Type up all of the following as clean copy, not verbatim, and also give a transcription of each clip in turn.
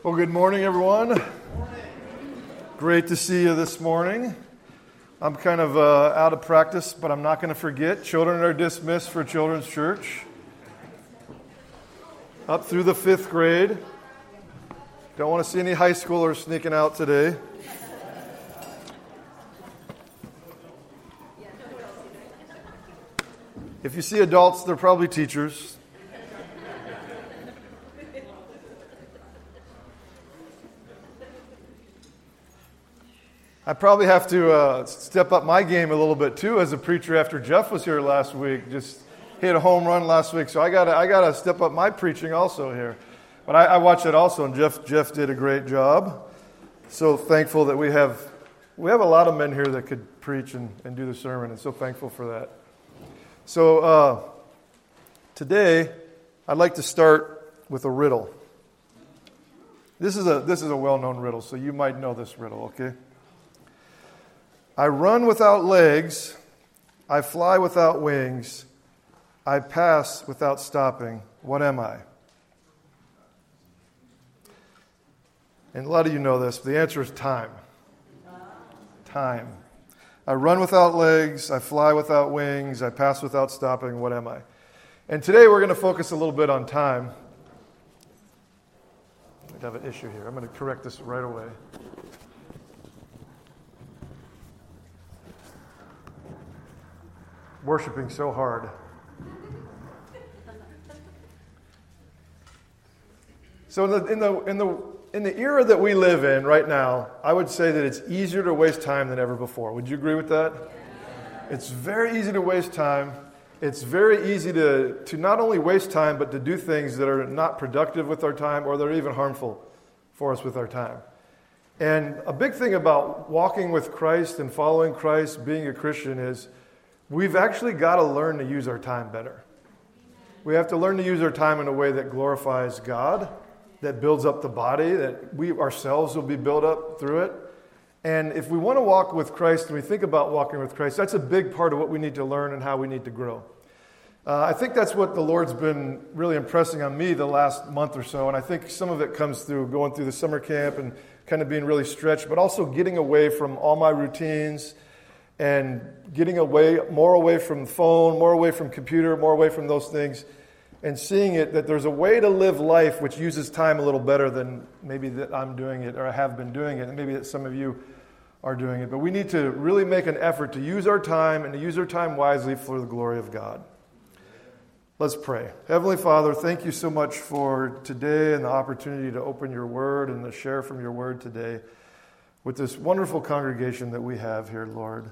Well, good morning, everyone. Great to see you this morning. I'm kind of out of practice, but I'm not going to forget. Children are dismissed for Children's Church. Up through the 5th grade. Don't want to see any high schoolers sneaking out today. If you see adults, they're probably teachers. I probably have to step up my game a little bit too as a preacher after Jeff was here last week. Just hit a home run last week, so I gotta step up my preaching also here. But I watched it also, and Jeff did a great job. So thankful that we have a lot of men here that could preach and do the sermon, and so thankful for that. So today I'd like to start with a riddle. This is a well-known riddle, so you might know this riddle, okay? I run without legs, I fly without wings, I pass without stopping. What am I? And a lot of you know this, but the answer is time. Time. I run without legs, I fly without wings, I pass without stopping. What am I? And today we're going to focus a little bit on time. I have an issue here. I'm going to correct this right away. Worshiping so hard. So in the era that we live in right now, I would say that it's easier to waste time than ever before. Would you agree with that? It's very easy to waste time. It's very easy to not only waste time, but to do things that are not productive with our time or that are even harmful for us with our time. And a big thing about walking with Christ and following Christ, being a Christian, is we've actually got to learn to use our time better. We have to learn to use our time in a way that glorifies God, that builds up the body, that we ourselves will be built up through it. And if we want to walk with Christ and we think about walking with Christ, that's a big part of what we need to learn and how we need to grow. I think that's what the Lord's been really impressing on me the last month or so. And I think some of it comes through going through the summer camp and kind of being really stretched, but also getting away from all my routines and getting more away from the phone, more away from computer, more away from those things, and seeing it that there's a way to live life which uses time a little better than maybe that I'm doing it or I have been doing it, and maybe that some of you are doing it. But we need to really make an effort to use our time and to use our time wisely for the glory of God. Let's pray. Heavenly Father, thank you so much for today and the opportunity to open your word and to share from your word today with this wonderful congregation that we have here, Lord.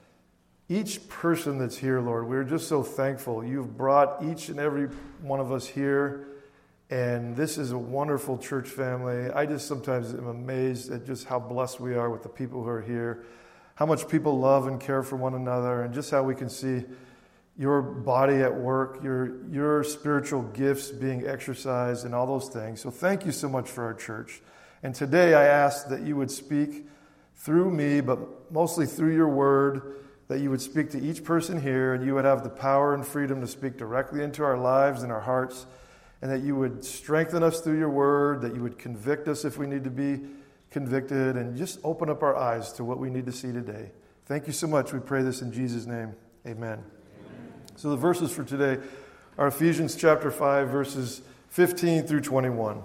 Each person that's here, Lord, we're just so thankful. You've brought each and every one of us here, and this is a wonderful church family. I just sometimes am amazed at just how blessed we are with the people who are here, how much people love and care for one another, and just how we can see your body at work, your spiritual gifts being exercised, and all those things. So thank you so much for our church. And today I ask that you would speak through me, but mostly through your word, that you would speak to each person here, and you would have the power and freedom to speak directly into our lives and our hearts, and that you would strengthen us through your word, that you would convict us if we need to be convicted, and just open up our eyes to what we need to see today. Thank you so much. We pray this in Jesus' name. Amen. So the verses for today are Ephesians chapter 5, verses 15 through 21.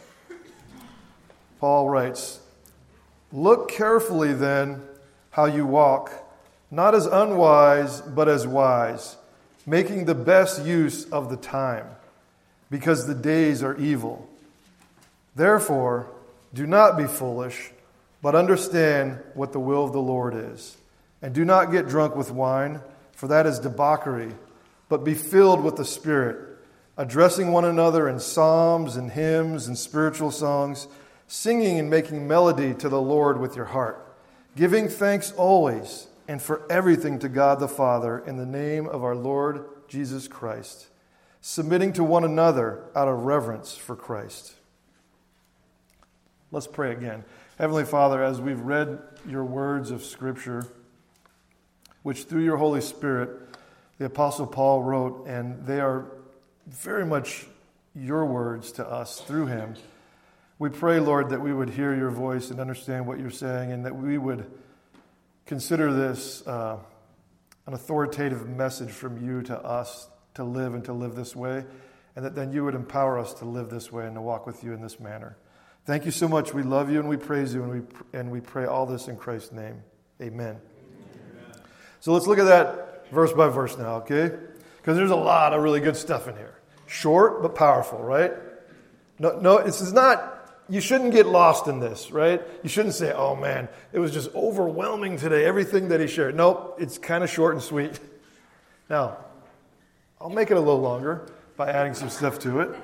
Paul writes, "Look carefully then how you walk, not as unwise, but as wise, making the best use of the time, because the days are evil. Therefore, do not be foolish, but understand what the will of the Lord is. And do not get drunk with wine, for that is debauchery, but be filled with the Spirit, addressing one another in psalms and hymns and spiritual songs, singing and making melody to the Lord with your heart, giving thanks always and for everything to God the Father in the name of our Lord Jesus Christ, submitting to one another out of reverence for Christ." Let's pray again. Heavenly Father, as we've read your words of Scripture, which through your Holy Spirit, the Apostle Paul wrote, and they are very much your words to us through him, We pray, Lord, that we would hear your voice and understand what you're saying, and that we would consider this an authoritative message from you to us to live and to live this way, and that then you would empower us to live this way and to walk with you in this manner. Thank you so much. We love you and we praise you, and we pray all this in Christ's name. Amen. So let's look at that verse by verse now, okay? Because there's a lot of really good stuff in here. Short but powerful, right? No, this is not. You shouldn't get lost in this, right? You shouldn't say, oh man, it was just overwhelming today, everything that he shared. Nope, it's kind of short and sweet. Now, I'll make it a little longer by adding some stuff to it.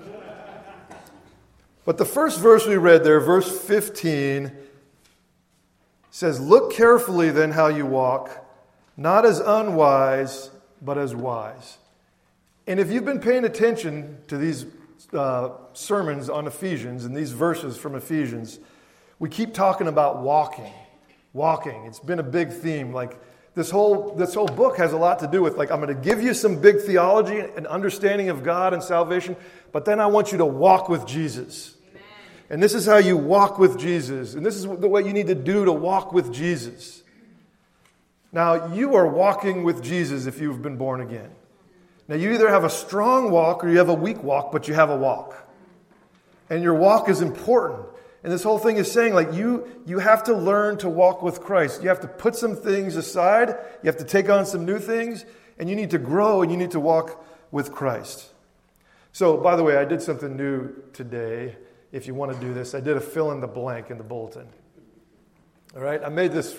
But the first verse we read there, verse 15, says, look carefully then how you walk, not as unwise, but as wise. And if you've been paying attention to these sermons on Ephesians and these verses from Ephesians, we keep talking about walking. It's been a big theme. Like this whole book has a lot to do with, like, I'm going to give you some big theology and understanding of God and salvation, but then I want you to walk with Jesus. Amen. And this is how you walk with Jesus. And this is what you need to do to walk with Jesus. Now, you are walking with Jesus if you've been born again. Now, you either have a strong walk or you have a weak walk, but you have a walk. And your walk is important. And this whole thing is saying, like, you have to learn to walk with Christ. You have to put some things aside. You have to take on some new things. And you need to grow and you need to walk with Christ. So, by the way, I did something new today. If you want to do this, I did a fill in the blank in the bulletin. All right? I made this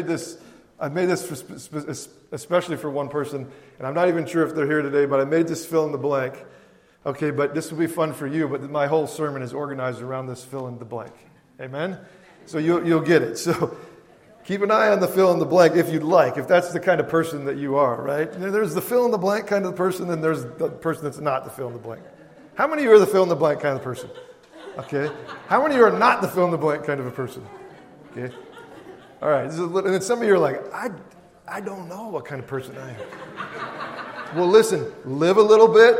especially for one person, and I'm not even sure if they're here today, but I made this fill in the blank. Okay, but this will be fun for you, but my whole sermon is organized around this fill in the blank. Amen? So you'll get it. So keep an eye on the fill in the blank if you'd like, if that's the kind of person that you are, right? There's the fill in the blank kind of person, and there's the person that's not the fill in the blank. How many of you are the fill in the blank kind of person? Okay. How many of you are not the fill in the blank kind of a person? Okay. All right, and then some of you are like, I don't know what kind of person I am. Well, listen, live a little bit.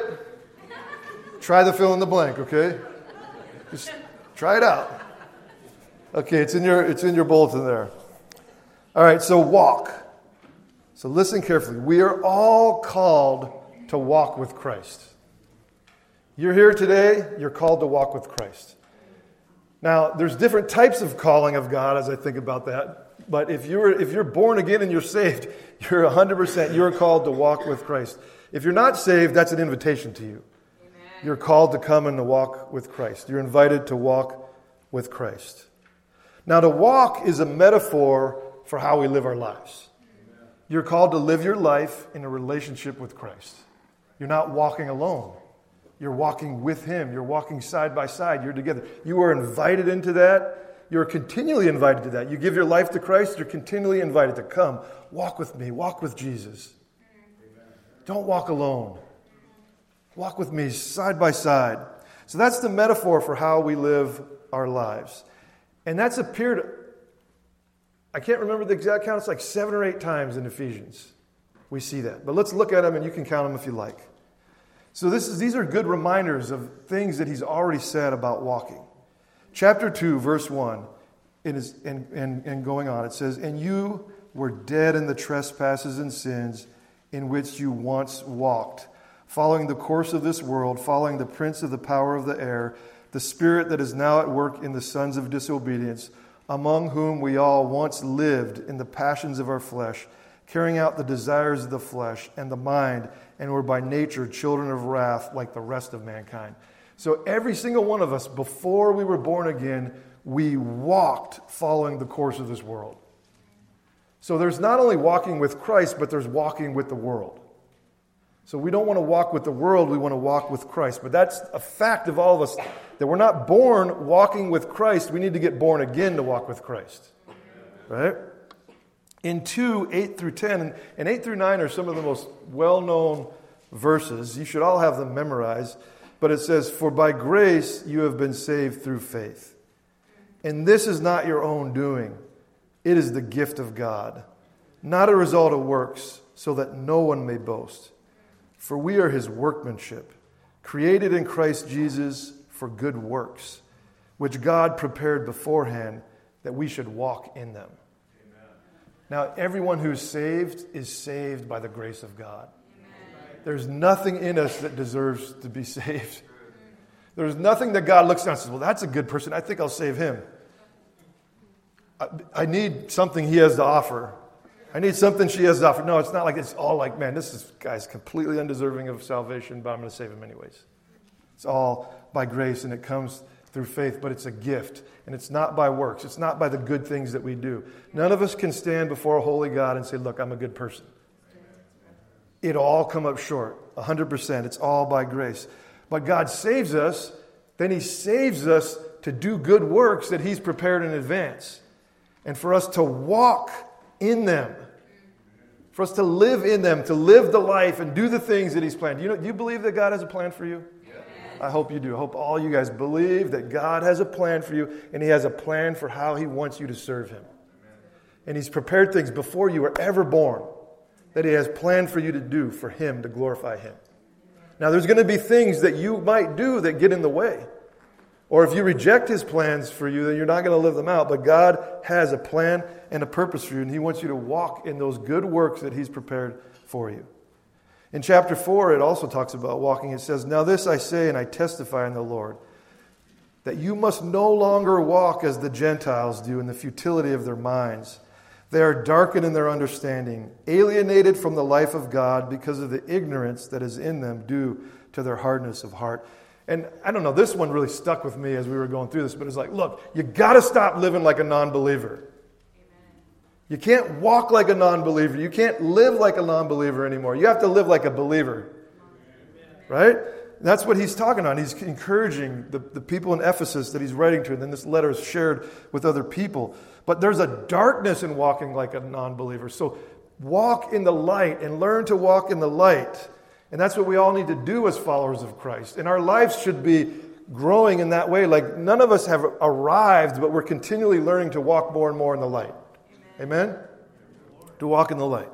Try the fill in the blank, okay? Just try it out. Okay, it's in your bulletin there. All right, so walk. So listen carefully. We are all called to walk with Christ. You're here today, you're called to walk with Christ. Now, there's different types of calling of God as I think about that. But if you're born again and you're saved, you're 100%, you're called to walk with Christ. If you're not saved, that's an invitation to you. Amen. You're called to come and to walk with Christ. You're invited to walk with Christ. Now, to walk is a metaphor for how we live our lives. Amen. You're called to live your life in a relationship with Christ. You're not walking alone. You're walking with Him. You're walking side by side. You're together. You are invited into that. You're continually invited to that. You give your life to Christ, you're continually invited to come. Walk with me. Walk with Jesus. Don't walk alone. Walk with me side by side. So that's the metaphor for how we live our lives. And that's appeared, I can't remember the exact count, it's like 7 or 8 times in Ephesians. We see that. But let's look at them and you can count them if you like. So these are good reminders of things that he's already said about walking. Chapter 2, verse 1, and going on, it says, and you were dead in the trespasses and sins in which you once walked, following the course of this world, following the prince of the power of the air, the spirit that is now at work in the sons of disobedience, among whom we all once lived in the passions of our flesh, carrying out the desires of the flesh and the mind, and were by nature children of wrath like the rest of mankind. So every single one of us, before we were born again, we walked following the course of this world. So there's not only walking with Christ, but there's walking with the world. So we don't want to walk with the world, we want to walk with Christ. But that's a fact of all of us, that we're not born walking with Christ. We need to get born again to walk with Christ. Right? In 2, 8 through 10, and 8 through 9 are some of the most well-known verses. You should all have them memorized. But it says, for by grace you have been saved through faith. And this is not your own doing. It is the gift of God, not a result of works, so that no one may boast. For we are His workmanship, created in Christ Jesus for good works, which God prepared beforehand that we should walk in them. Amen. Now, everyone who's saved is saved by the grace of God. Amen. There's nothing in us that deserves to be saved. There's nothing that God looks down and says, well, that's a good person. I think I'll save him. I need something he has to offer. I need something she has to offer. No, it's not like it's all like, man, this guy's completely undeserving of salvation, but I'm going to save him anyways. It's all by grace, and it comes through faith, but it's a gift, and it's not by works. It's not by the good things that we do. None of us can stand before a holy God and say, look, I'm a good person. It'll all come up short, 100%. It's all by grace. But God saves us, then he saves us to do good works that he's prepared in advance. And for us to walk in them, for us to live in them, to live the life and do the things that he's planned. Do you believe that God has a plan for you? I hope you do. I hope all you guys believe that God has a plan for you, and he has a plan for how he wants you to serve him. And he's prepared things before you were ever born that he has planned for you to do for him, to glorify him. Now, there's going to be things that you might do that get in the way. Or if you reject his plans for you, then you're not going to live them out. But God has a plan and a purpose for you, and he wants you to walk in those good works that he's prepared for you. In chapter 4, it also talks about walking. It says, now this I say and I testify in the Lord, that you must no longer walk as the Gentiles do in the futility of their minds. They are darkened in their understanding, alienated from the life of God because of the ignorance that is in them due to their hardness of heart. And I don't know, this one really stuck with me as we were going through this, but it's like, look, you got to stop living like a non-believer. You can't walk like a non-believer. You can't live like a non-believer anymore. You have to live like a believer. Right? And that's what he's talking on. He's encouraging the people in Ephesus that he's writing to, and then this letter is shared with other people. But there's a darkness in walking like a non-believer. So walk in the light and learn to walk in the light. And that's what we all need to do as followers of Christ. And our lives should be growing in that way. Like none of us have arrived, but we're continually learning to walk more and more in the light. Amen? To walk in the light.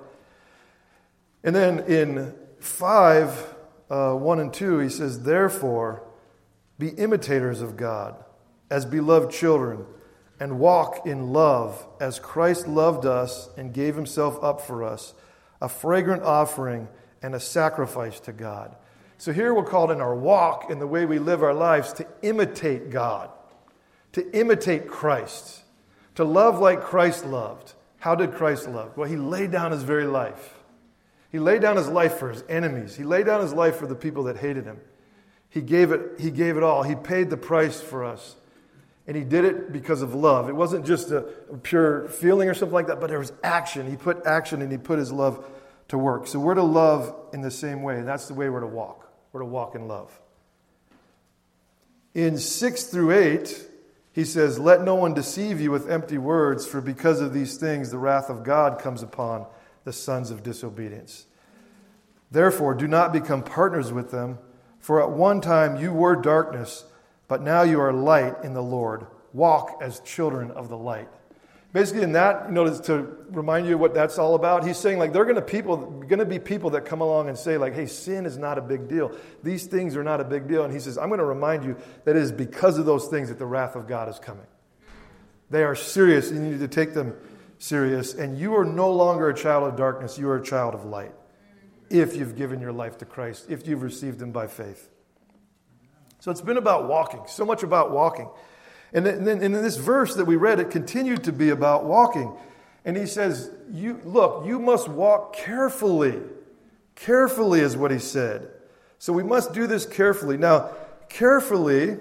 And then in 5, 1 and 2, he says, therefore, be imitators of God as beloved children, and walk in love as Christ loved us and gave himself up for us, a fragrant offering and a sacrifice to God. So here we're called in our walk, in the way we live our lives, to imitate God, to imitate Christ, to love like Christ loved. How did Christ love? Well, he laid down his very life. He laid down his life for his enemies. He laid down his life for the people that hated him. He gave it all. He paid the price for us. And he did it because of love. It wasn't just a pure feeling or something like that, but there was action. He put action and he put his love to work. So we're to love in the same way, and that's the way we're to walk. We're to walk in love. In 6 through 8, he says, let no one deceive you with empty words, for because of these things the wrath of God comes upon the sons of disobedience. Therefore, do not become partners with them, for at one time you were darkness, but now you are light in the Lord. Walk as children of the light. Basically in that, to remind you what that's all about, he's saying like there are going to be people that come along and say like, hey, sin is not a big deal. These things are not a big deal. And he says, I'm going to remind you that it is because of those things that the wrath of God is coming. They are serious, and you need to take them serious. And you are no longer a child of darkness. You are a child of light. If you've given your life to Christ, if you've received him by faith. So it's been about walking, so much about walking. And then in this verse that we read, it continued to be about walking. And he says, you must walk carefully. Carefully is what he said. So we must do this carefully. Now, carefully,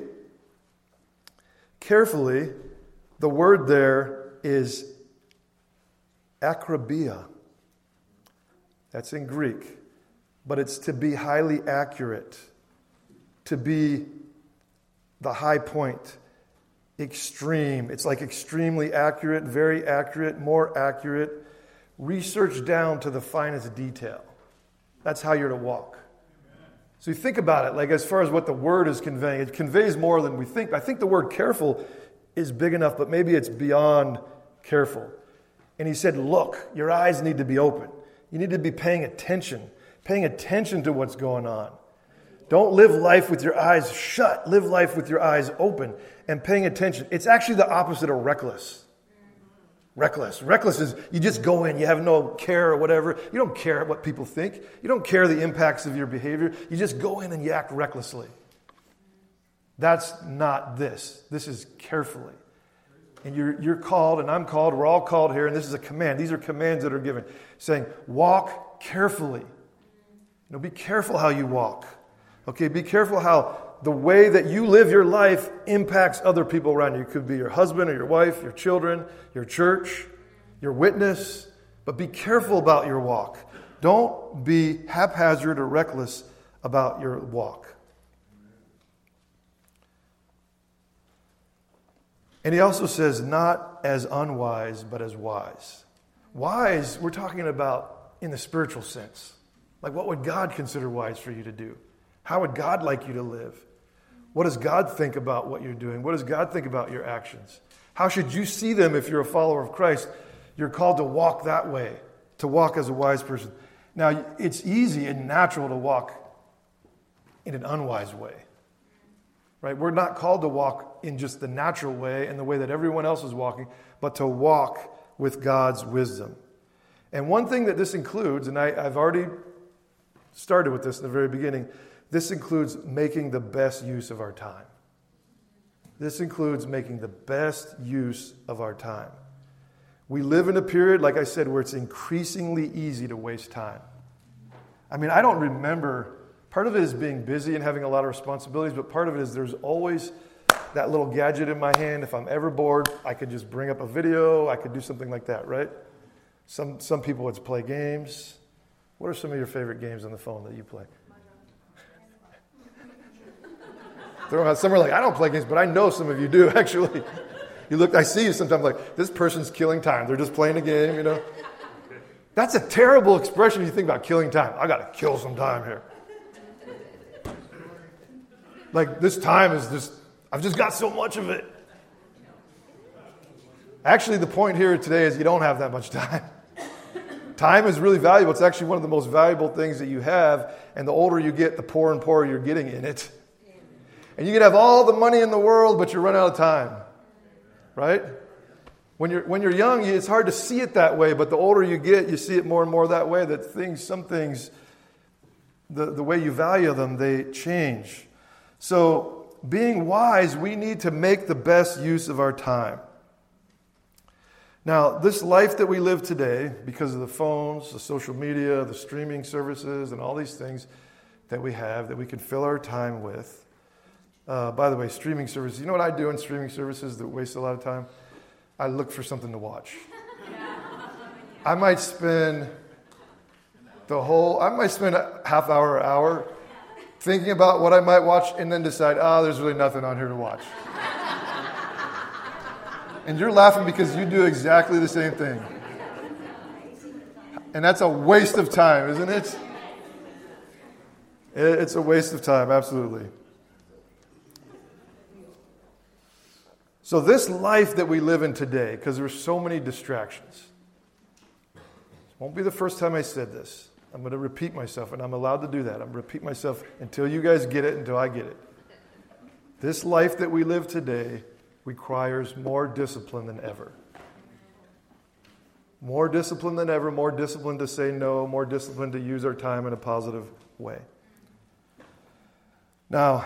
the word there is akribia. That's in Greek. But it's to be highly accurate. To be the high point. Extreme. It's like extremely accurate, very accurate, more accurate. Research down to the finest detail. That's how you're to walk. So you think about it, like as far as what the word is conveying, it conveys more than we think. I think the word careful is big enough, but maybe it's beyond careful. And he said, look, your eyes need to be open. You need to be paying attention to what's going on. Don't live life with your eyes shut. Live life with your eyes open and paying attention. It's actually the opposite of reckless. Reckless. Reckless is you just go in, you have no care or whatever. You don't care what people think. You don't care the impacts of your behavior. You just go in and you act recklessly. That's not this. This is carefully. And you're called, and I'm called, we're all called here, and this is a command. These are commands that are given, saying, walk carefully. Be careful how you walk. Okay, be careful how the way that you live your life impacts other people around you. It could be your husband or your wife, your children, your church, your witness. But be careful about your walk. Don't be haphazard or reckless about your walk. And he also says, not as unwise, but as wise. Wise, we're talking about in the spiritual sense. Like, what would God consider wise for you to do? How would God like you to live? What does God think about what you're doing? What does God think about your actions? How should you see them if you're a follower of Christ? You're called to walk that way, to walk as a wise person. Now, it's easy and natural to walk in an unwise way. Right? We're not called to walk in just the natural way and the way that everyone else is walking, but to walk with God's wisdom. And one thing that this includes, and I've already started with this in the very beginning, this includes making the best use of our time. This includes making the best use of our time. We live in a period, like I said, where it's increasingly easy to waste time. I mean, I don't remember, part of it is being busy and having a lot of responsibilities, but part of it is there's always that little gadget in my hand. If I'm ever bored, I could just bring up a video. I could do something like that, right? Some people would play games. What are some of your favorite games on the phone that you play? Some are like, I don't play games, but I know some of you do, actually. I see you sometimes like, this person's killing time. They're just playing a game, you know. That's a terrible expression if you think about killing time. I got to kill some time here. Like, this time is just, I've just got so much of it. Actually, the point here today is you don't have that much time. Time is really valuable. It's actually one of the most valuable things that you have. And the older you get, the poorer and poorer you're getting in it. And you can have all the money in the world, but you run out of time. Right? When you're young, it's hard to see it that way. But the older you get, you see it more and more that way. That some things, the way you value them, they change. So being wise, we need to make the best use of our time. Now, this life that we live today, because of the phones, the social media, the streaming services, and all these things that we have that we can fill our time with. By the way, streaming services, you know what I do in streaming services that waste a lot of time? I look for something to watch. I might spend a half hour, an hour thinking about what I might watch and then decide, there's really nothing on here to watch. And you're laughing because you do exactly the same thing. And that's a waste of time, isn't it? It's a waste of time, absolutely. So this life that we live in today, because there's so many distractions. It won't be the first time I said this. I'm going to repeat myself, and I'm allowed to do that. I'm going to repeat myself until you guys get it, until I get it. This life that we live today requires more discipline than ever. More discipline than ever, more discipline to say no, more discipline to use our time in a positive way. Now,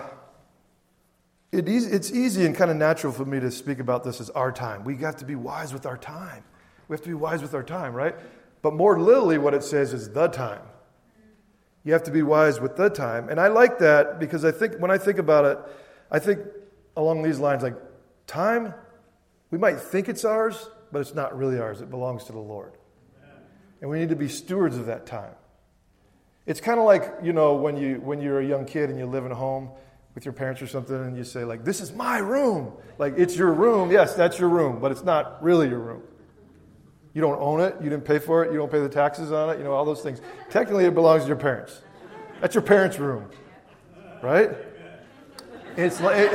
it's easy and kind of natural for me to speak about this as our time. We have to be wise with our time. We have to be wise with our time, right? But more literally what it says is the time. You have to be wise with the time. And I like that because I think when I think about it, I think along these lines, like time, we might think it's ours, but it's not really ours. It belongs to the Lord. And we need to be stewards of that time. It's kind of like, when you're a young kid and you live in a home with your parents or something and you say, like, this is my room. Like, it's your room. Yes, that's your room, but it's not really your room. You don't own it. You didn't pay for it. You don't pay the taxes on it. All those things. Technically, it belongs to your parents. That's your parents' room, right? It's like...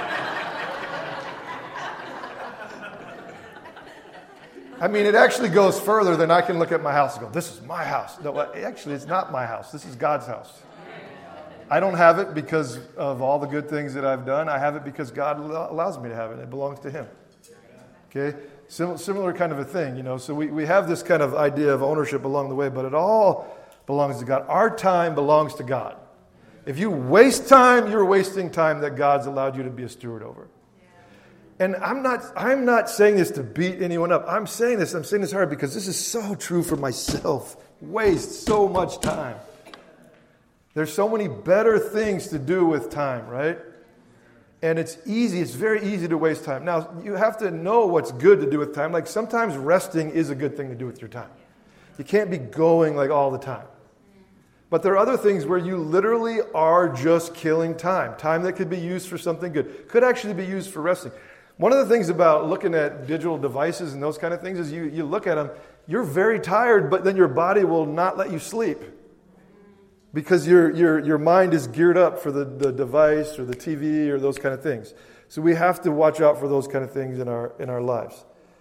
it actually goes further than I can look at my house and go, this is my house. No, actually, it's not my house. This is God's house. I don't have it because of all the good things that I've done. I have it because God allows me to have it. It belongs to Him. Okay? Similar kind of a thing, So we have this kind of idea of ownership along the way, but it all belongs to God. Our time belongs to God. If you waste time, you're wasting time that God's allowed you to be a steward over. And I'm not saying this to beat anyone up. I'm saying this hard because this is so true for myself. Waste so much time. There's so many better things to do with time, right? And it's very easy to waste time. Now, you have to know what's good to do with time. Like sometimes resting is a good thing to do with your time. You can't be going like all the time. But there are other things where you literally are just killing time. Time that could be used for something good. Could actually be used for resting. One of the things about looking at digital devices and those kind of things is you look at them, you're very tired, but then your body will not let you sleep. Because your mind is geared up for the device or the TV or those kind of things. So we have to watch out for those kind of things in our lives.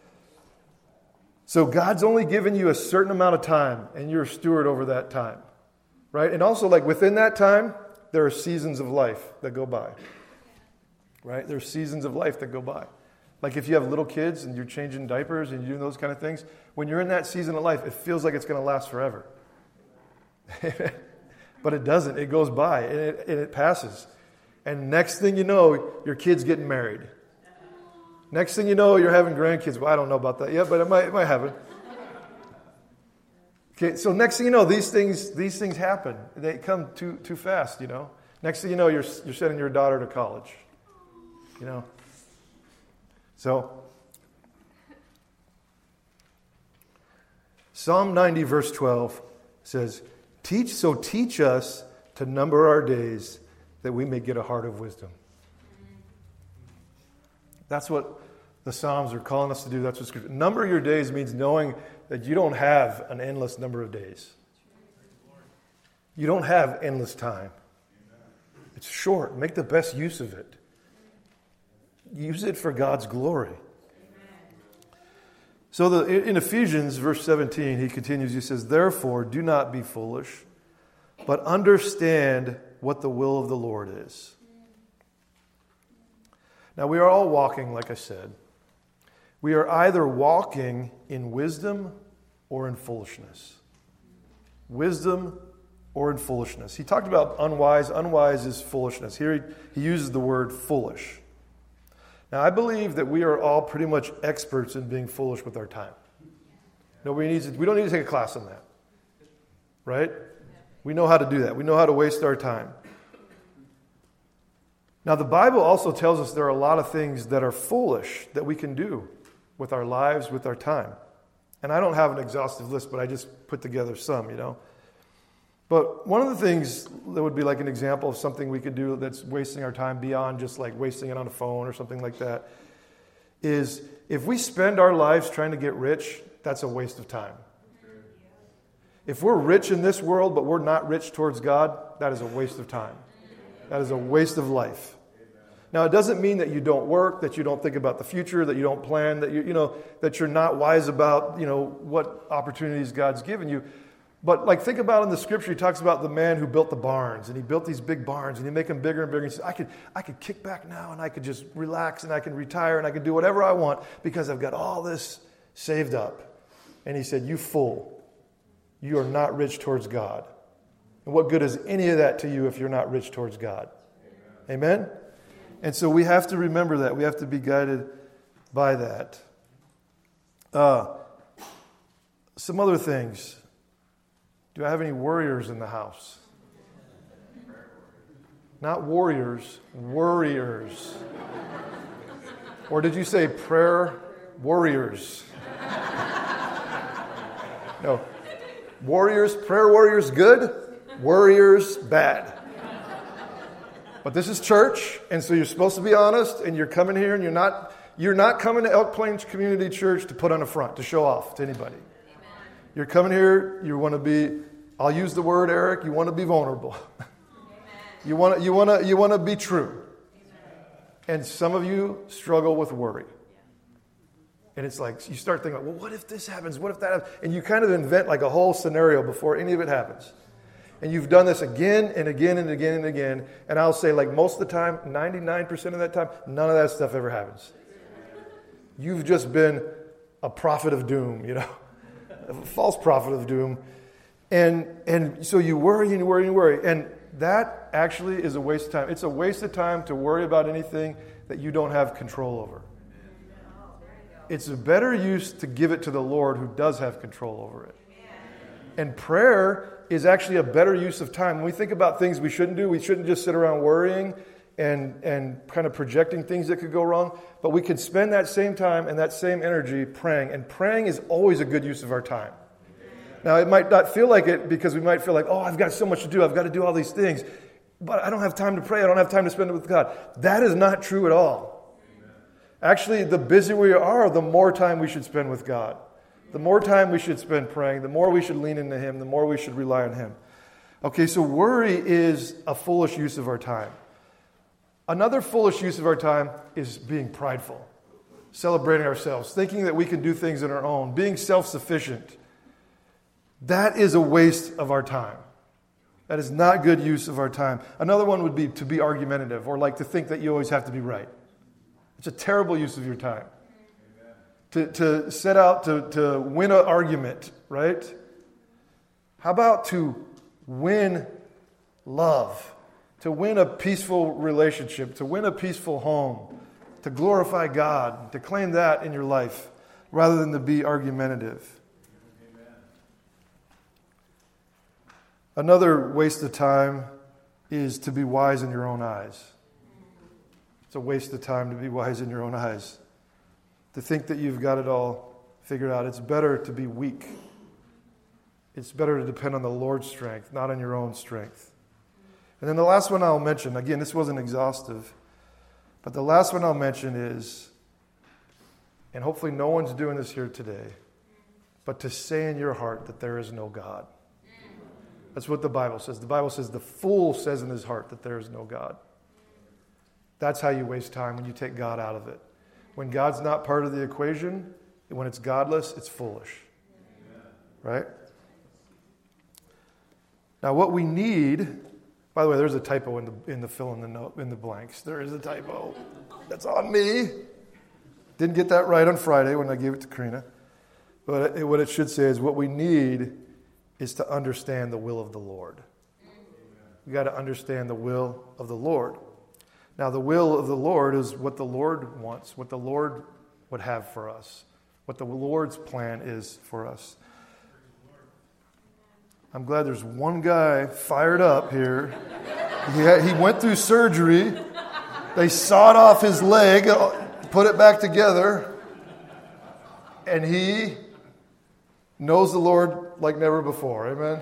So God's only given you a certain amount of time, and you're a steward over that time. Right? And also, like within that time, there are seasons of life that go by. Right? There's seasons of life that go by. Like if you have little kids and you're changing diapers and you're doing those kind of things, when you're in that season of life, it feels like it's going to last forever. But it doesn't. It goes by and it passes. And next thing you know, your kid's getting married. Next thing you know, you're having grandkids. Well, I don't know about that yet, but it might happen. Okay, so next thing you know, these things happen. They come too fast, Next thing you know, you're sending your daughter to college. So Psalm 90 verse 12 says, Teach us to number our days that we may get a heart of wisdom. That's what the Psalms are calling us to do. That's what Scripture. Number your days means knowing that you don't have an endless number of days. You don't have endless time. It's short. Make the best use of it. Use it for God's glory. So in Ephesians verse 17, he continues, he says, Therefore, do not be foolish, but understand what the will of the Lord is. Now, we are all walking, like I said. We are either walking in wisdom or in foolishness. Wisdom or in foolishness. He talked about unwise. Unwise is foolishness. Here he uses the word foolish. Now, I believe that we are all pretty much experts in being foolish with our time. We don't need to take a class on that. Right? We know how to do that. We know how to waste our time. Now, the Bible also tells us there are a lot of things that are foolish that we can do with our lives, with our time. And I don't have an exhaustive list, but I just put together some, But one of the things that would be like an example of something we could do that's wasting our time beyond just like wasting it on a phone or something like that is if we spend our lives trying to get rich, that's a waste of time. If we're rich in this world, but we're not rich towards God, that is a waste of time. That is a waste of life. Now, it doesn't mean that you don't work, that you don't think about the future, that you don't plan, that that you're not wise about, what opportunities God's given you. But think about in the Scripture, he talks about the man who built the barns, and he built these big barns, and he make them bigger and bigger. And he says, I could kick back now, and I could just relax, and I can retire, and I can do whatever I want because I've got all this saved up. And he said, you fool, you are not rich towards God. And what good is any of that to you if you're not rich towards God? Amen? And so we have to remember that. We have to be guided by that. Some other things. Do I have any worriers in the house? Not warriors, worriers. Or did you say prayer warriors? No. Warriors, prayer warriors, good. Warriors, bad. But this is church, and so you're supposed to be honest, and you're coming here, and you're not coming to Elk Plains Community Church to put on a front, to show off to anybody. You're coming here, you want to be, I'll use the word, Eric, you want to be vulnerable. You want to be true. And some of you struggle with worry. And it's like, you start thinking, well, what if this happens? What if that happens? And you kind of invent like a whole scenario before any of it happens. And you've done this again and again and again and again. And I'll say, like most of the time, 99% of that time, none of that stuff ever happens. You've just been a prophet of doom, a false prophet of doom. And so you worry and you worry and you worry. And that actually is a waste of time. It's a waste of time to worry about anything that you don't have control over. It's a better use to give it to the Lord who does have control over it. And prayer is actually a better use of time. When we think about things we shouldn't do, we shouldn't just sit around worrying and kind of projecting things that could go wrong. But we can spend that same time and that same energy praying. And praying is always a good use of our time. Now, it might not feel like it because we might feel like, oh, I've got so much to do. I've got to do all these things. But I don't have time to pray. I don't have time to spend it with God. That is not true at all. Actually, the busier we are, the more time we should spend with God. The more time we should spend praying, the more we should lean into Him, the more we should rely on Him. Okay, so worry is a foolish use of our time. Another foolish use of our time is being prideful, celebrating ourselves, thinking that we can do things on our own, being self-sufficient. That is a waste of our time. That is not good use of our time. Another one would be to be argumentative or like to think that you always have to be right. It's a terrible use of your time. To set out to win an argument, right? How about to win love? To win a peaceful relationship, to win a peaceful home, to glorify God, to claim that in your life rather than to be argumentative. Another waste of time is to be wise in your own eyes. It's a waste of time to be wise in your own eyes. To think that you've got it all figured out. It's better to be weak. It's better to depend on the Lord's strength, not on your own strength. And then the last one I'll mention, again, this wasn't exhaustive, but the last one I'll mention is, and hopefully no one's doing this here today, but to say in your heart that there is no God. That's what the Bible says. The Bible says the fool says in his heart that there is no God. That's how you waste time, when you take God out of it. When God's not part of the equation, when it's godless, it's foolish. Right? Now what we need, by the way, there's a typo in the fill in the blanks. There is a typo. That's on me. Didn't get that right on Friday when I gave it to Karina. But what it should say is what we need is to understand the will of the Lord. We got to understand the will of the Lord. Now, the will of the Lord is what the Lord wants, what the Lord would have for us, what the Lord's plan is for us. I'm glad there's one guy fired up here. He went through surgery. They sawed off his leg, put it back together, and he knows the Lord like never before. Amen?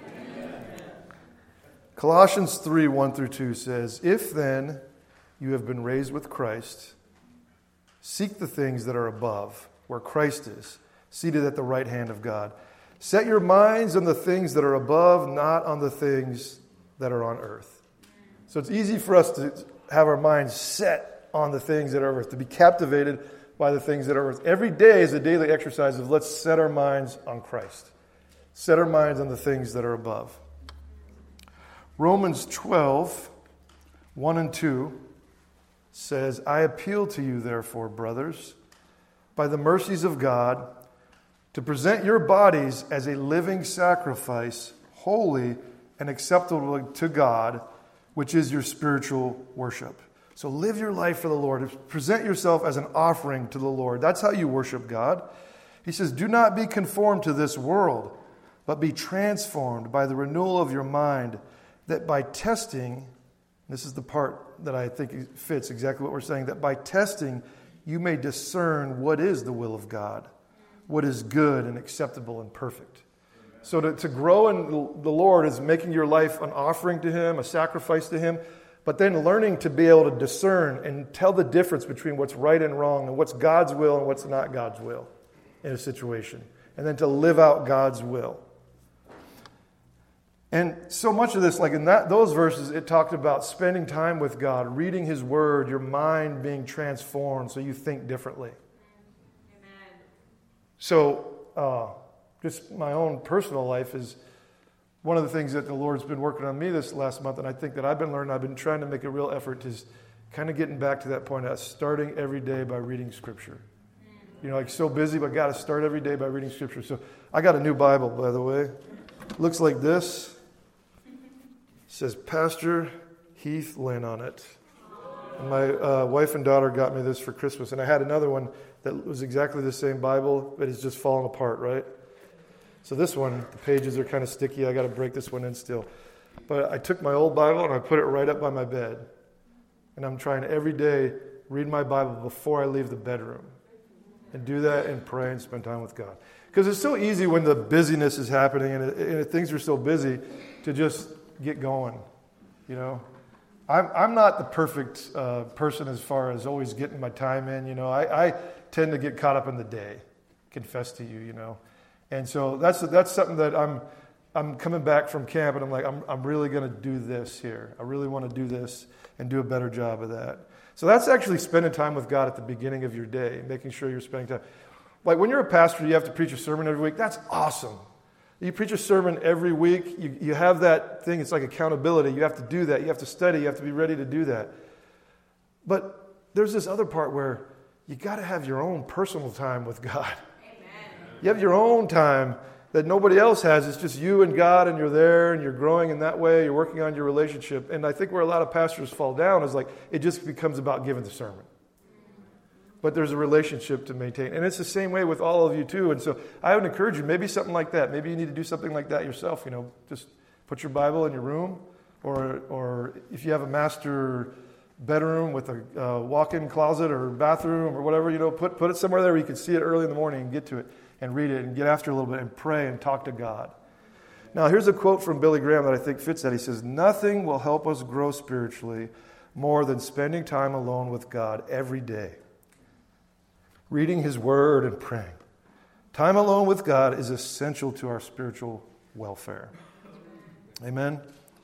Colossians 3, 1-2 says, "If then you have been raised with Christ, seek the things that are above, where Christ is, seated at the right hand of God. Set your minds on the things that are above, not on the things that are on earth." So it's easy for us to have our minds set on the things that are on earth, to be captivated by the things that are on earth. Every day is a daily exercise of let's set our minds on Christ. Set our minds on the things that are above. Romans 12, 1-2 says, "I appeal to you, therefore, brothers, by the mercies of God, to present your bodies as a living sacrifice, holy and acceptable to God, which is your spiritual worship." So live your life for the Lord. Present yourself as an offering to the Lord. That's how you worship God. He says, "Do not be conformed to this world, but be transformed by the renewal of your mind, that by testing," this is the part that I think fits exactly what we're saying, "that by testing you may discern what is the will of God, what is good and acceptable and perfect." So to grow in the Lord is making your life an offering to Him, a sacrifice to Him, but then learning to be able to discern and tell the difference between what's right and wrong and what's God's will and what's not God's will in a situation. And then to live out God's will. And so much of this, like in those verses, it talked about spending time with God, reading His Word, your mind being transformed so you think differently. Amen. So, just my own personal life is, one of the things that the Lord's been working on me this last month, and I think that I've been learning, I've been trying to make a real effort, is kind of getting back to that point of starting every day by reading Scripture. You know, like so busy, but got to start every day by reading Scripture. So I got a new Bible, by the way. Looks like this. It says Pastor Heath Lynn on it. And my wife and daughter got me this for Christmas. And I had another one that was exactly the same Bible, but it's just fallen apart, right? So this one, the pages are kind of sticky. I got to break this one in still. But I took my old Bible and I put it right up by my bed. And I'm trying every day read my Bible before I leave the bedroom. And do that and pray and spend time with God. Because it's so easy when the busyness is happening and things are so busy to just get going, you know. I'm not the perfect person as far as always getting my time in, you know. I tend to get caught up in the day, confess to you, you know. And so that's something that I'm coming back from camp and I'm like, I'm really going to do this here. I really want to do this and do a better job of that. So that's actually spending time with God at the beginning of your day, making sure you're spending time. Like when you're a pastor, you have to preach a sermon every week. That's awesome. You preach a sermon every week. You have that thing. It's like accountability. You have to do that. You have to study. You have to be ready to do that. But there's this other part where you got to have your own personal time with God. You have your own time that nobody else has. It's just you and God, and you're there, and you're growing in that way. You're working on your relationship. And I think where a lot of pastors fall down is like it just becomes about giving the sermon. But there's a relationship to maintain. And it's the same way with all of you too. And so I would encourage you, maybe something like that. Maybe you need to do something like that yourself. You know, just put your Bible in your room. Or if you have a master bedroom with a walk-in closet or bathroom or whatever, you know, put it somewhere there where you can see it early in the morning and get to it. And read it and get after a little bit and pray and talk to God. Now, here's a quote from Billy Graham that I think fits that. He says, "Nothing will help us grow spiritually more than spending time alone with God every day, reading His Word and praying. Time alone with God is essential to our spiritual welfare." Amen?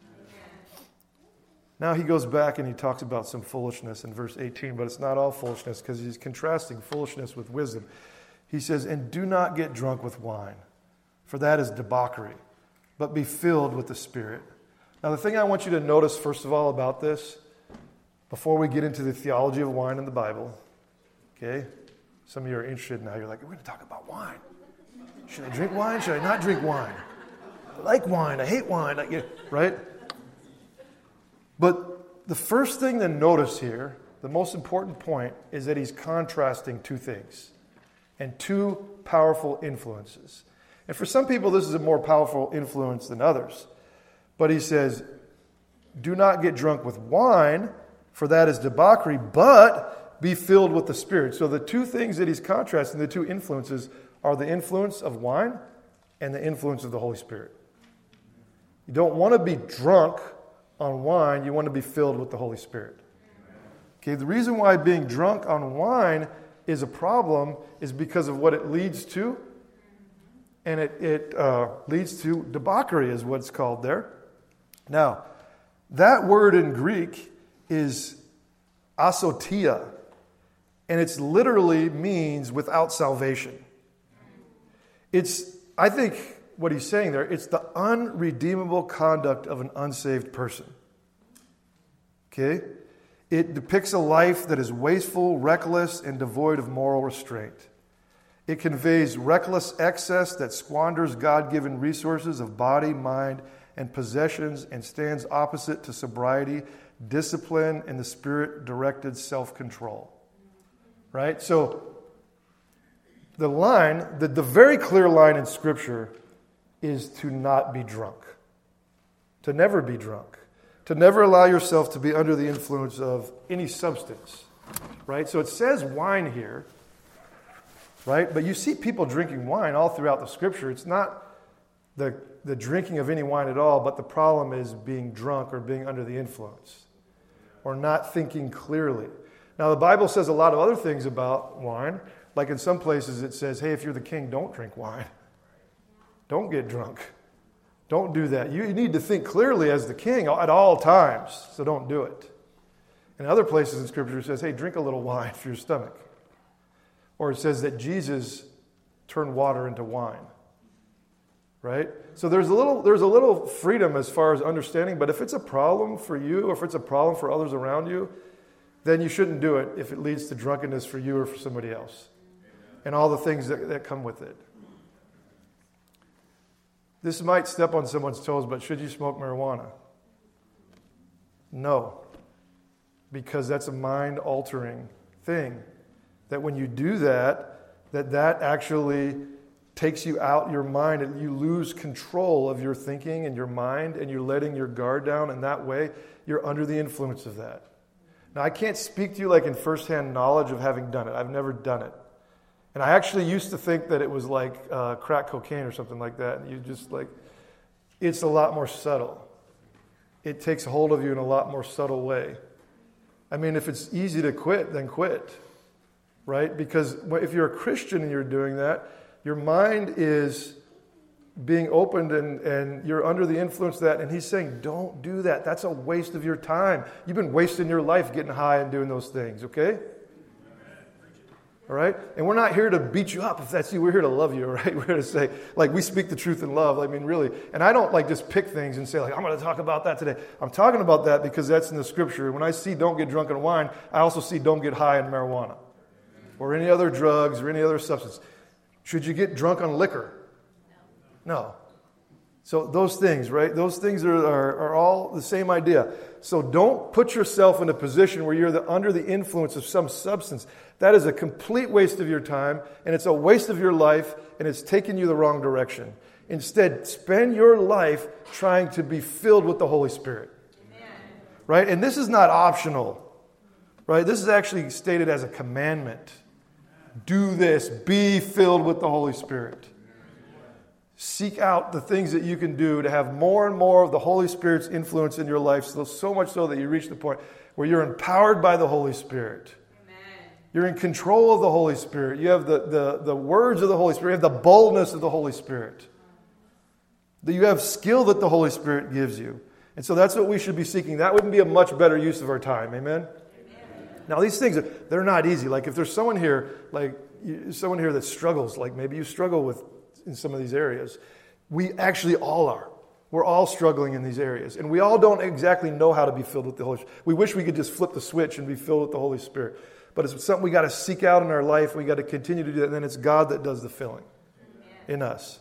Now he goes back and he talks about some foolishness in verse 18, but it's not all foolishness because he's contrasting foolishness with wisdom. He says, "And do not get drunk with wine, for that is debauchery, but be filled with the Spirit." Now, the thing I want you to notice, first of all, about this, before we get into the theology of wine in the Bible, okay? Some of you are interested now. You're like, we're going to talk about wine. Should I drink wine? Should I not drink wine? I like wine. I hate wine. Right? But the first thing to notice here, the most important point, is that he's contrasting two things. And two powerful influences. And for some people, this is a more powerful influence than others. But he says, do not get drunk with wine, for that is debauchery, but be filled with the Spirit. So the two things that he's contrasting, the two influences, are the influence of wine and the influence of the Holy Spirit. You don't want to be drunk on wine. You want to be filled with the Holy Spirit. Okay, the reason why being drunk on wine is a problem is because of what it leads to. And it leads to debauchery is what it's called there. Now, that word in Greek is asotia. And it literally means without salvation. I think what he's saying there, it's the unredeemable conduct of an unsaved person. Okay? It depicts a life that is wasteful, reckless, and devoid of moral restraint. It conveys reckless excess that squanders God-given resources of body, mind, and possessions and stands opposite to sobriety, discipline, and the Spirit-directed self-control. Right? So, the very clear line in Scripture is to not be drunk. To never be drunk. To never allow yourself to be under the influence of any substance, right? So it says wine here, right? But you see people drinking wine all throughout the Scripture. It's not the drinking of any wine at all, but the problem is being drunk or being under the influence or not thinking clearly. Now, the Bible says a lot of other things about wine. Like in some places it says, hey, if you're the king, don't drink wine. Don't get drunk. Don't do that. You need to think clearly as the king at all times, so don't do it. In other places in Scripture it says, hey, drink a little wine for your stomach. Or it says that Jesus turned water into wine. right? So there's a little freedom as far as understanding, but if it's a problem for you or if it's a problem for others around you, then you shouldn't do it if it leads to drunkenness for you or for somebody else. And all the things that come with it. This might step on someone's toes, but should you smoke marijuana? No. Because that's a mind-altering thing. That when you do that actually takes you out your mind and you lose control of your thinking and your mind and you're letting your guard down, and that way you're under the influence of that. Now, I can't speak to you like in firsthand knowledge of having done it. I've never done it. And I actually used to think that it was like crack cocaine or something like that. And you just like, it's a lot more subtle. It takes hold of you in a lot more subtle way. I mean, if it's easy to quit, then quit. Right? Because if you're a Christian and you're doing that, your mind is being opened and you're under the influence of that. And he's saying, don't do that. That's a waste of your time. You've been wasting your life getting high and doing those things, okay? All right? And we're not here to beat you up if that's you. We're here to love you, all right? We're here to say, like, we speak the truth in love. I mean, really. And I don't, like, just pick things and say, like, I'm going to talk about that today. I'm talking about that because that's in the Scripture. When I see don't get drunk on wine, I also see don't get high on marijuana or any other drugs or any other substance. Should you get drunk on liquor? No. So those things, right? Those things are all the same idea. So don't put yourself in a position where you're under the influence of some substance. That is a complete waste of your time, and it's a waste of your life, and it's taking you the wrong direction. Instead, spend your life trying to be filled with the Holy Spirit. Amen. Right? And this is not optional. Right? This is actually stated as a commandment. Do this. Be filled with the Holy Spirit. Seek out the things that you can do to have more and more of the Holy Spirit's influence in your life, so much so that you reach the point where you're empowered by the Holy Spirit. Amen. You're in control of the Holy Spirit. You have the words of the Holy Spirit. You have the boldness of the Holy Spirit. That you have skill that the Holy Spirit gives you. And so that's what we should be seeking. That would be a much better use of our time. Amen? Now, these things, they're not easy. Like, if there's someone here, someone here that struggles, like maybe you struggle with in some of these areas, we actually all are. We're all struggling in these areas. And we all don't exactly know how to be filled with the Holy Spirit. We wish we could just flip the switch and be filled with the Holy Spirit. But it's something we got to seek out in our life. We got to continue to do that. And then it's God that does the filling in us.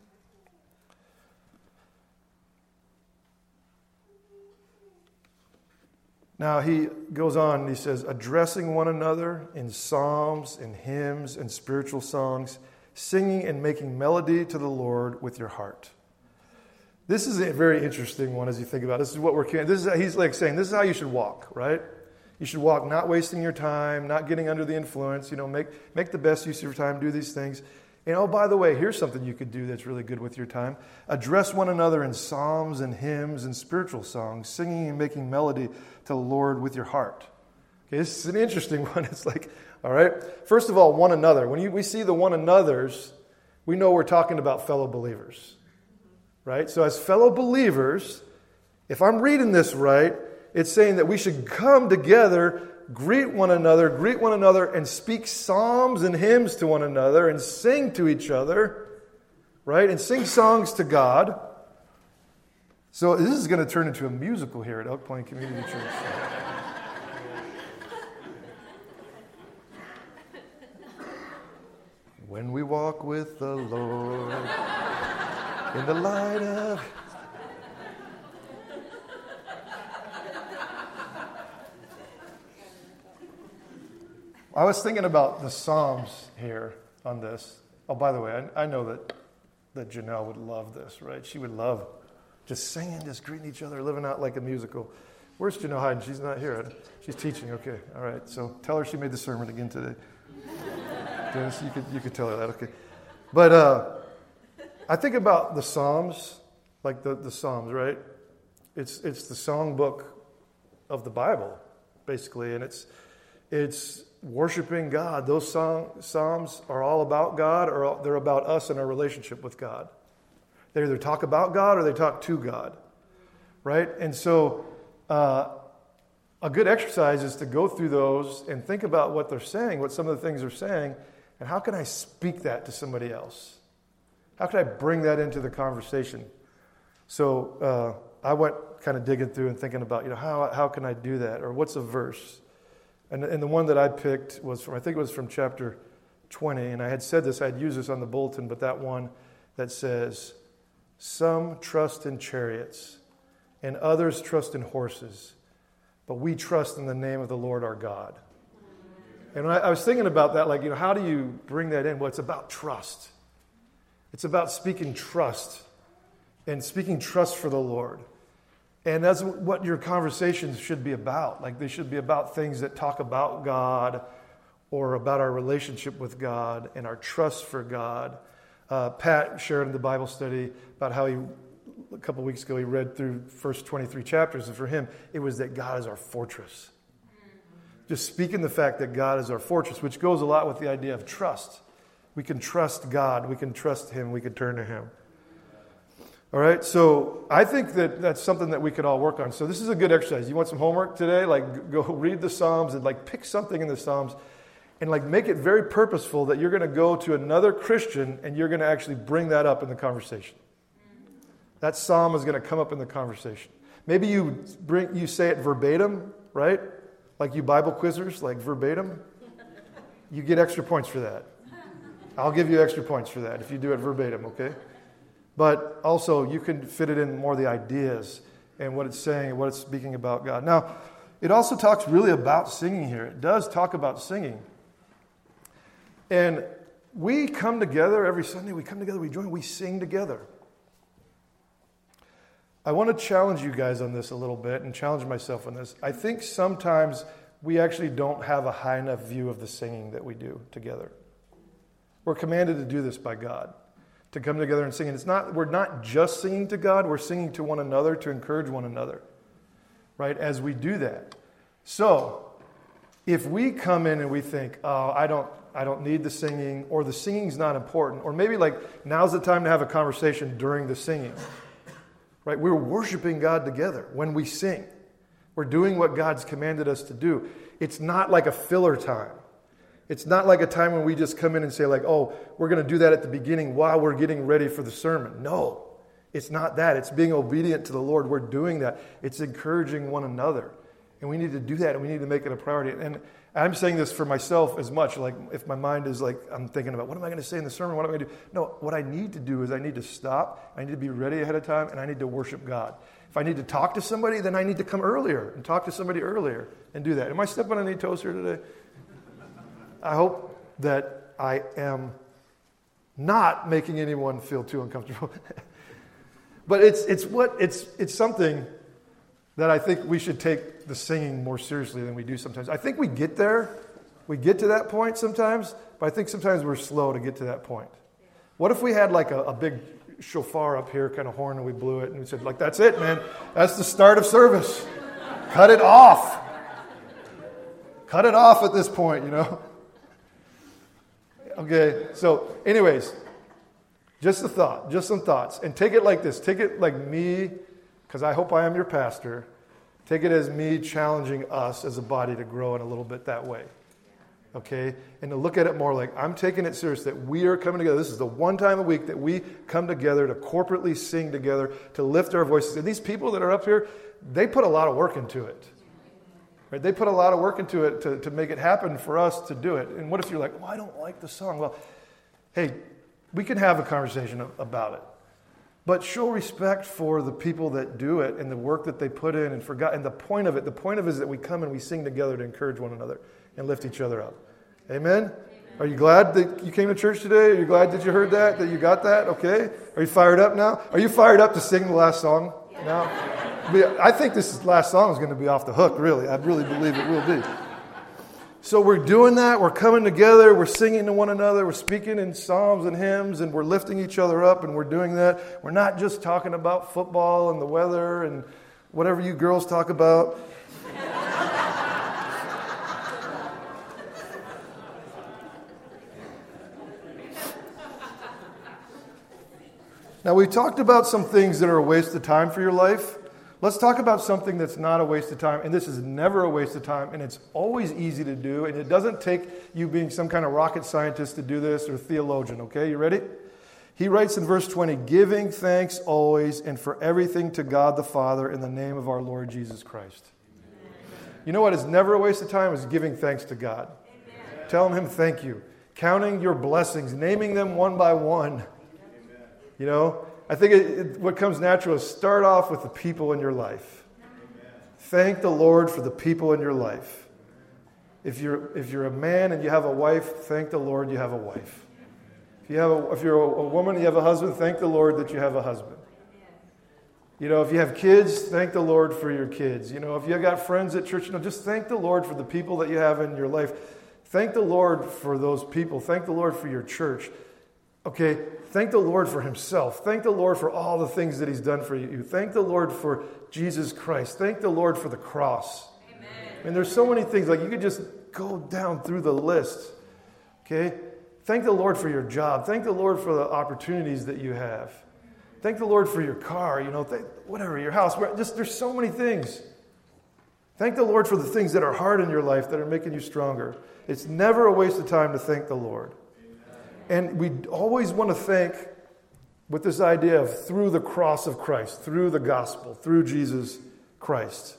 Now he goes on and he says, addressing one another in psalms and hymns and spiritual songs, singing and making melody to the Lord with your heart. This is a very interesting one as you think about it. This is what he's like saying, this is how you should walk, right? You should walk not wasting your time, not getting under the influence, make the best use of your time, do these things. And oh, by the way, here's something you could do that's really good with your time. Address one another in psalms and hymns and spiritual songs, singing and making melody to the Lord with your heart. Okay, this is an interesting one. It's like, all right, first of all, one another. When we see the one another's, we know we're talking about fellow believers, right? So as fellow believers, if I'm reading this right, it's saying that we should come together, greet one another, and speak psalms and hymns to one another, and sing to each other, right? And sing songs to God. So this is going to turn into a musical here at Elk Point Community Church. When we walk with the Lord in the light of... I was thinking about the Psalms here on this. Oh, by the way, I know that Janelle would love this, right? She would love just singing, just greeting each other, living out like a musical. Where's Janelle hiding? She's not here. She's teaching. Okay, all right. So tell her she made the sermon again today. Dennis, you could tell her that. Okay, but I think about the Psalms, like the Psalms, right? It's the songbook of the Bible, basically, and it's worshiping God. Those Psalms are all about God, or they're about us and our relationship with God. They either talk about God or they talk to God, right? And so a good exercise is to go through those and think about what they're saying, what some of the things they're saying, and how can I speak that to somebody else? How can I bring that into the conversation? So I went kind of digging through and thinking about, how can I do that? Or what's a verse? And the one that I picked was from, I think it was from chapter 20. And I had said this, I had used this on the bulletin, but that one that says, some trust in chariots and others trust in horses, but we trust in the name of the Lord our God. And I was thinking about that, like, how do you bring that in? Well, it's about trust. It's about speaking trust and speaking trust for the Lord. And that's what your conversations should be about. Like, they should be about things that talk about God or about our relationship with God and our trust for God. Pat shared in the Bible study about how a couple weeks ago, he read through first 23 chapters, and for him, it was that God is our fortress. Just speaking the fact that God is our fortress, which goes a lot with the idea of trust. We can trust God. We can trust Him. We can turn to Him. All right, so I think that that's something that we could all work on. So this is a good exercise. You want some homework today? Like, go read the Psalms and like pick something in the Psalms and like make it very purposeful that you're going to go to another Christian and you're going to actually bring that up in the conversation. That Psalm is going to come up in the conversation. Maybe you say it verbatim, right? Like you Bible quizzers, like verbatim. You get extra points for that. I'll give you extra points for that if you do it verbatim, okay? But also, you can fit it in more of the ideas and what it's saying and what it's speaking about God. Now, it also talks really about singing here. It does talk about singing. And we come together every Sunday. We come together, we join, we sing together. I want to challenge you guys on this a little bit and challenge myself on this. I think sometimes we actually don't have a high enough view of the singing that we do together. We're commanded to do this by God. To come together and sing. And we're not just singing to God, we're singing to one another to encourage one another, right, as we do that. So, if we come in and we think, oh, I don't need the singing, or the singing's not important, or maybe like now's the time to have a conversation during the singing, right? We're worshiping God together when we sing. We're doing what God's commanded us to do. It's not like a filler time. It's not like a time when we just come in and say like, oh, we're going to do that at the beginning while we're getting ready for the sermon. No, it's not that. It's being obedient to the Lord. We're doing that. It's encouraging one another. And we need to do that, and we need to make it a priority. And I'm saying this for myself as much, like if my mind is like, I'm thinking about, what am I going to say in the sermon? What am I going to do? No, what I need to do is I need to stop. I need to be ready ahead of time, and I need to worship God. If I need to talk to somebody, then I need to come earlier and talk to somebody earlier and do that. Am I stepping on any toes here today? I hope that I am not making anyone feel too uncomfortable. But it's something that I think we should take the singing more seriously than we do sometimes. I think we get there. We get to that point sometimes, but I think sometimes we're slow to get to that point. What if we had like a big shofar up here, kind of horn, and we blew it, and we said, like, that's it, man. That's the start of service. Cut it off. Cut it off at this point, Okay, so anyways, just a thought, just some thoughts. And take it like this. Take it like me, because I hope I am your pastor. Take it as me challenging us as a body to grow in a little bit that way. Okay? And to look at it more like I'm taking it serious that we are coming together. This is the one time a week that we come together to corporately sing together, to lift our voices. And these people that are up here, they put a lot of work into it. Right? They put a lot of work into it to make it happen for us to do it. And what if you're like, well, I don't like the song? Well, hey, we can have a conversation about it. But show respect for the people that do it and the work that they put in and for God. And the point of it is that we come and we sing together to encourage one another and lift each other up. Amen? Are you glad that you came to church today? Are you glad that you heard that you got that? Okay. Are you fired up now? Are you fired up to sing the last song now? I think this last song is going to be off the hook, really. I really believe it will be. So we're doing that. We're coming together. We're singing to one another. We're speaking in psalms and hymns, and we're lifting each other up, and we're doing that. We're not just talking about football and the weather and whatever you girls talk about. Now, we talked about some things that are a waste of time for your life. Let's talk about something that's not a waste of time, and this is never a waste of time, and it's always easy to do, and it doesn't take you being some kind of rocket scientist to do this or theologian, okay? You ready? He writes in verse 20, giving thanks always and for everything to God the Father in the name of our Lord Jesus Christ. You know what is never a waste of time is giving thanks to God. Amen. Telling him thank you. Counting your blessings. Naming them one by one. Amen. You know, I think what comes natural is start off with the people in your life. Amen. Thank the Lord for the people in your life. If you're a man and you have a wife, thank the Lord you have a wife. If you're a woman and you have a husband, thank the Lord that you have a husband. You know, if you have kids, thank the Lord for your kids. You know, if you've got friends at church, just thank the Lord for the people that you have in your life. Thank the Lord for those people. Thank the Lord for your church. Okay, thank the Lord for himself. Thank the Lord for all the things that he's done for you. Thank the Lord for Jesus Christ. Thank the Lord for the cross. Amen. I mean, there's so many things. Like, you could just go down through the list. Okay? Thank the Lord for your job. Thank the Lord for the opportunities that you have. Thank the Lord for your car, you know, whatever, your house. There's so many things. Thank the Lord for the things that are hard in your life that are making you stronger. It's never a waste of time to thank the Lord. And we always want to thank with this idea of through the cross of Christ, through the gospel, through Jesus Christ.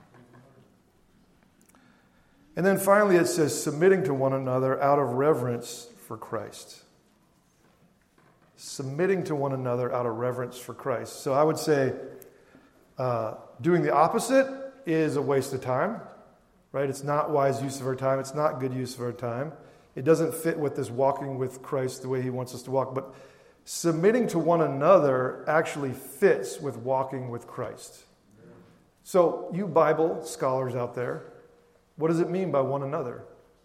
And then finally it says, submitting to one another out of reverence for Christ. Submitting to one another out of reverence for Christ. So I would say doing the opposite is a waste of time, right? It's not wise use of our time. It's not good use of our time. It doesn't fit with this walking with Christ the way he wants us to walk. But submitting to one another actually fits with walking with Christ. So you Bible scholars out there, what does it mean by one another?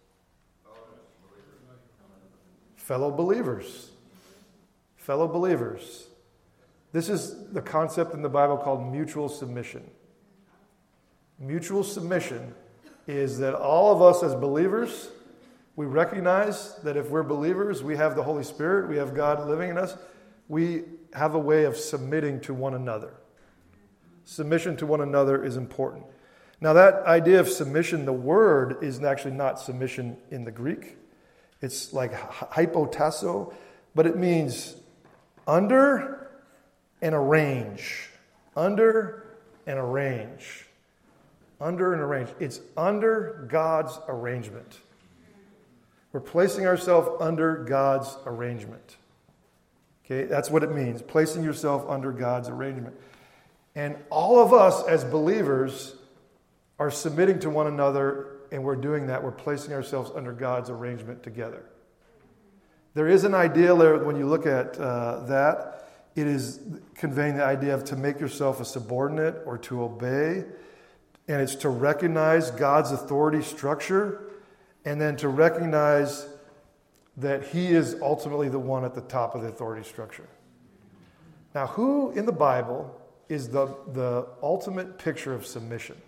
Fellow believers. Fellow believers. This is the concept in the Bible called mutual submission. Mutual submission is that all of us as believers, we recognize that if we're believers, we have the Holy Spirit, we have God living in us, we have a way of submitting to one another. Submission to one another is important. Now that idea of submission, the word is actually not submission in the Greek. It's like hypotasso, but it means under and arrange. Under and arrange. Under and arrange. It's under God's arrangement. We're placing ourselves under God's arrangement. Okay, that's what it means. Placing yourself under God's arrangement. And all of us as believers are submitting to one another, and we're doing that. We're placing ourselves under God's arrangement together. There is an idea there when you look at that. It is conveying the idea of to make yourself a subordinate or to obey. And it's to recognize God's authority structure and then to recognize that he is ultimately the one at the top of the authority structure. Now, who in the Bible is the ultimate picture of submission?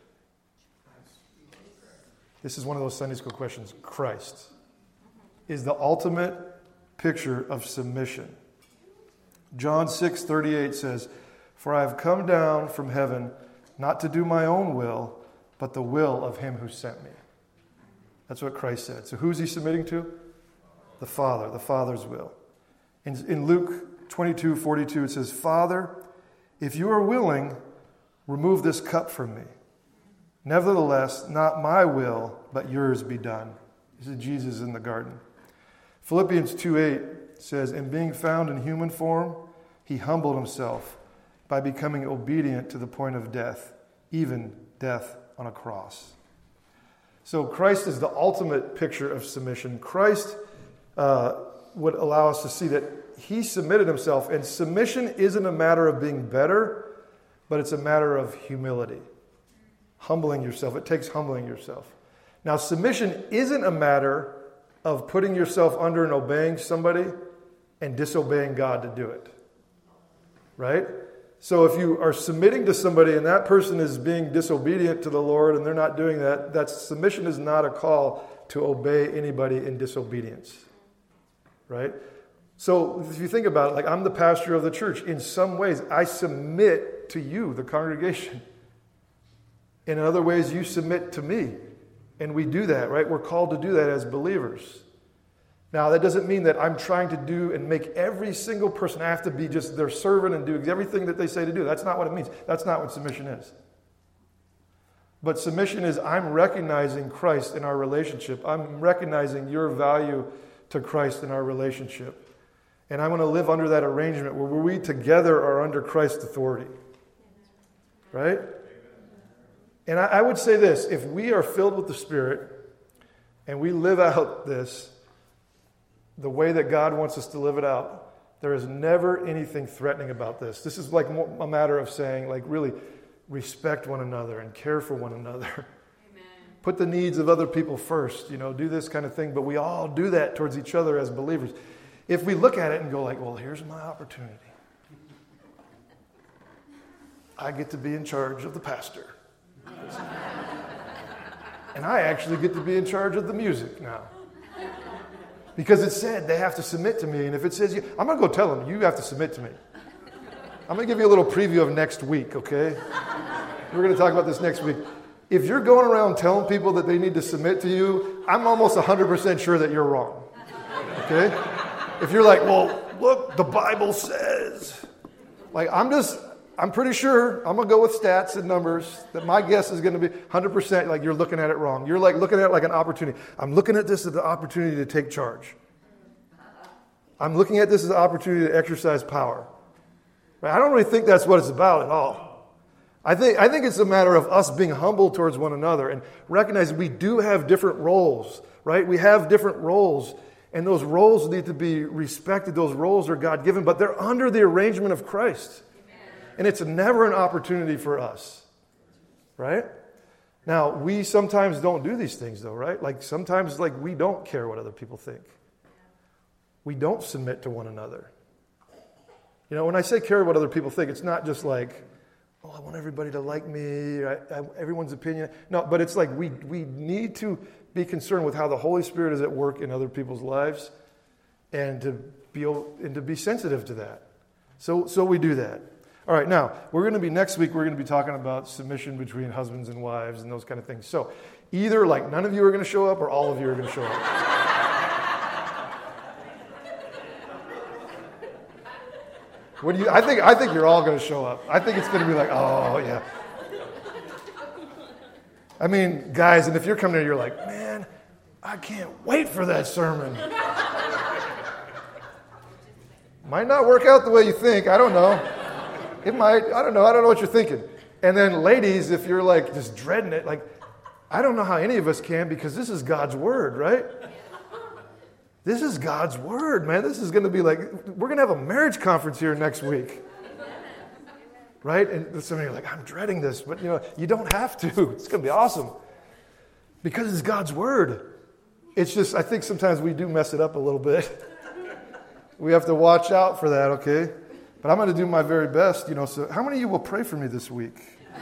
This is one of those Sunday school questions. Christ is the ultimate picture of submission. John 6:38 says, "For I have come down from heaven not to do my own will, but the will of him who sent me." That's what Christ said. So who's he submitting to? The Father, the Father's will. In Luke 22:42 it says, "Father, if you are willing, remove this cup from me. Nevertheless, not my will, but yours be done." This is Jesus in the garden. Philippians 2:8 says, "And being found in human form, he humbled himself by becoming obedient to the point of death, even death on a cross." So Christ is the ultimate picture of submission. Christ would allow us to see that he submitted himself. And submission isn't a matter of being better, but it's a matter of humility. Humbling yourself. It takes humbling yourself. Now, submission isn't a matter of putting yourself under and obeying somebody and disobeying God to do it. Right? So if you are submitting to somebody and that person is being disobedient to the Lord and they're not doing that, that submission is not a call to obey anybody in disobedience. Right? So if you think about it, like I'm the pastor of the church. In some ways, I submit to you, the congregation. In other ways, you submit to me. And we do that, right? We're called to do that as believers. Now, that doesn't mean that I'm trying to do and make every single person have to be just their servant and do everything that they say to do. That's not what it means. That's not what submission is. But submission is I'm recognizing Christ in our relationship. I'm recognizing your value to Christ in our relationship. And I want to live under that arrangement where we together are under Christ's authority. Right? And I would say this, if we are filled with the Spirit and we live out this the way that God wants us to live it out, there is never anything threatening about this. This is like a matter of saying, like, really respect one another and care for one another. Amen. Put the needs of other people first, do this kind of thing. But we all do that towards each other as believers. If we look at it and go like, well, here's my opportunity. I get to be in charge of the pastor. And I actually get to be in charge of the music now. Because it said they have to submit to me. And if it says, I'm going to go tell them, you have to submit to me. I'm going to give you a little preview of next week, okay? We're going to talk about this next week. If you're going around telling people that they need to submit to you, I'm almost 100% sure that you're wrong, okay? If you're like, well, look, the Bible says. Like, I'm pretty sure, I'm going to go with stats and numbers, that my guess is going to be 100% like you're looking at it wrong. You're like looking at it like an opportunity. I'm looking at this as an opportunity to take charge. I'm looking at this as an opportunity to exercise power. Right? I don't really think that's what it's about at all. I think it's a matter of us being humble towards one another and recognizing we do have different roles, right? We have different roles, and those roles need to be respected. Those roles are God-given, but they're under the arrangement of Christ. And it's never an opportunity for us, right? Now, we sometimes don't do these things, though, right? Like, sometimes, we don't care what other people think. We don't submit to one another. When I say care what other people think, it's not just like, oh, I want everybody to like me, everyone's opinion. No, but it's like we need to be concerned with how the Holy Spirit is at work in other people's lives and to be sensitive to that. So we do that. All right, now, next week, we're going to be talking about submission between husbands and wives and those kind of things. So, either none of you are going to show up or all of you are going to show up. What do you? I think you're all going to show up. I think it's going to be like, oh, yeah. I mean, guys, and if you're coming here, you're like, man, I can't wait for that sermon. Might not work out the way you think. I don't know. It might. I don't know. I don't know what you're thinking. And then ladies, if you're just dreading it, I don't know how any of us can because this is God's word, right? This is God's word, man. This is going to be we're going to have a marriage conference here next week. Right? And some of you are like, I'm dreading this. But, you don't have to. It's going to be awesome. Because it's God's word. It's just, I think sometimes we do mess it up a little bit. We have to watch out for that, okay? But I'm going to do my very best, So how many of you will pray for me this week?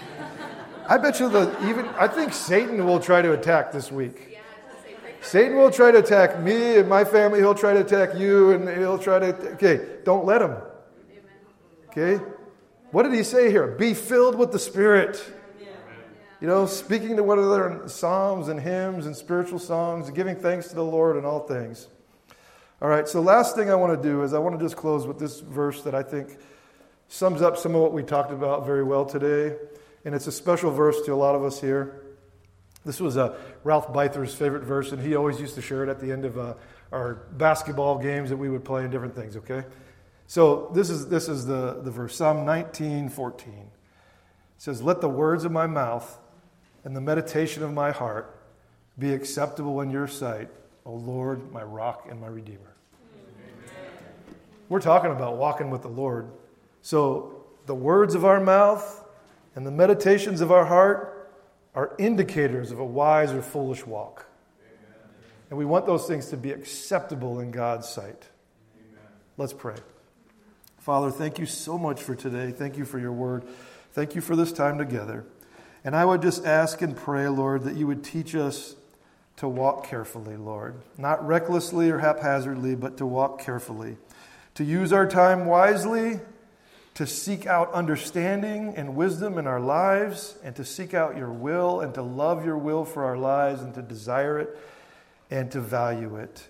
I bet you I think Satan will try to attack this week. Satan will try to attack me and my family. He'll try to attack you and he'll try to, okay, don't let him. Okay? What did he say here? Be filled with the Spirit. Speaking to one another in psalms and hymns and spiritual songs, giving thanks to the Lord in all things. All right, so last thing I want to do is I want to just close with this verse that I think sums up some of what we talked about very well today. And it's a special verse to a lot of us here. This was Ralph Beither's favorite verse, and he always used to share it at the end of our basketball games that we would play and different things, okay? So this is the verse, Psalm 19:14. It says, let the words of my mouth and the meditation of my heart be acceptable in your sight, O Lord, my rock and my redeemer. Amen. We're talking about walking with the Lord. So the words of our mouth and the meditations of our heart are indicators of a wise or foolish walk. Amen. And we want those things to be acceptable in God's sight. Amen. Let's pray. Father, thank you so much for today. Thank you for your word. Thank you for this time together. And I would just ask and pray, Lord, that you would teach us to walk carefully, Lord. Not recklessly or haphazardly, but to walk carefully. To use our time wisely, to seek out understanding and wisdom in our lives, and to seek out your will, and to love your will for our lives, and to desire it, and to value it.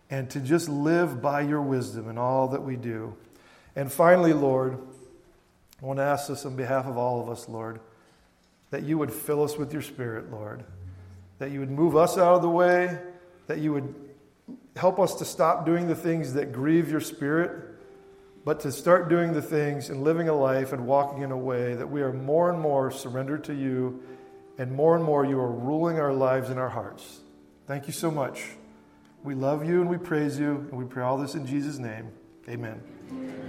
and to just live by your wisdom in all that we do. And finally, Lord, I want to ask this on behalf of all of us, Lord, that you would fill us with your Spirit, Lord, that you would move us out of the way, that you would help us to stop doing the things that grieve your Spirit, but to start doing the things and living a life and walking in a way that we are more and more surrendered to you, and more you are ruling our lives and our hearts. Thank you so much. We love you and we praise you, and we pray all this in Jesus' name. Amen.